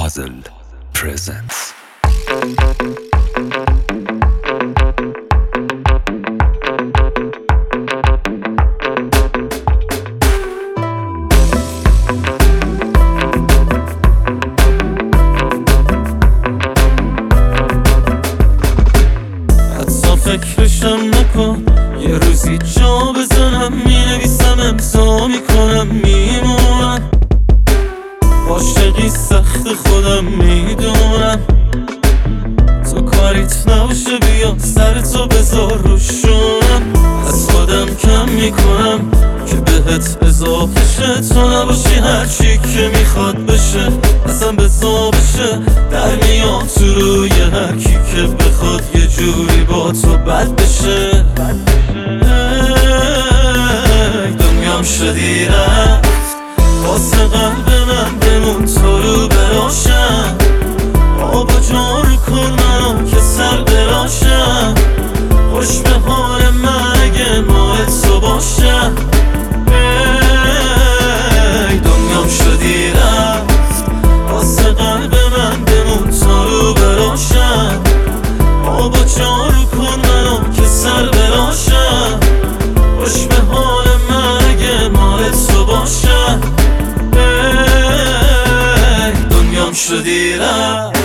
Puzzle presents. حتی فکرشم نکن، یه روزی جا بزنم، مینویسم امضا میکنم میمونم. عاشقی سخت خودم میدونم، تو کاریت نباشه بیا سرتو بذار روشونم. از خودم کم میکنم که بهت اضافه شه، تو نباشی هرچی که میخواد بشه اصلا بزا بشه. در میام تو روی هرکی که بخواد یه جوری با تو بد بشه. دنیام شدی رفت واسه قلب من، بمون تو رو براشم. آب و جارو کن منو که سر براشم. خوش به حال من اگه مال تو باشم. دنیام شدی رفت واسه قلب من، بمون تو رو براشم. آب و جارو کن منو که سر براشم. خوش به حال من اگه مال تو باشم. دنیام شدی رفت.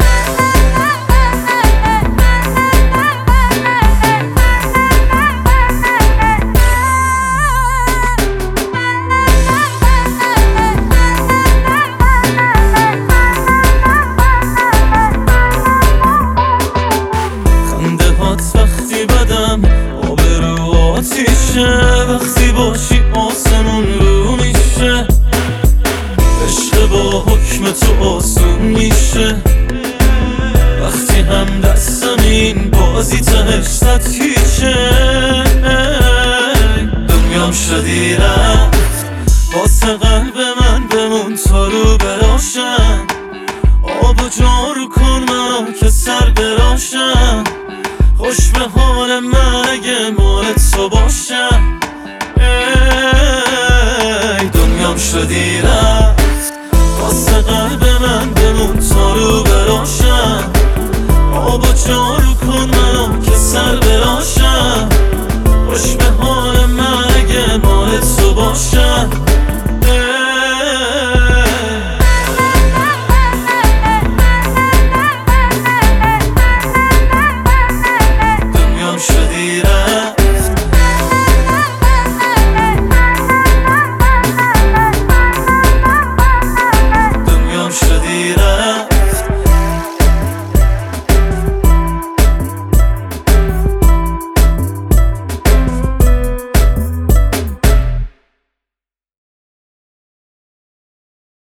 خنده هات وقتی بدم آبرو آتیشه، وقتی باشی آسمون رو میشه. عشق با حکم تو آسون میشه، وقتی هم دستم این بازی تهش صد هیچه. دنیام شدی رفت واسه قلب من، بمون تو رو براشم. آب و جارو کن منو که سر براشم. خوش به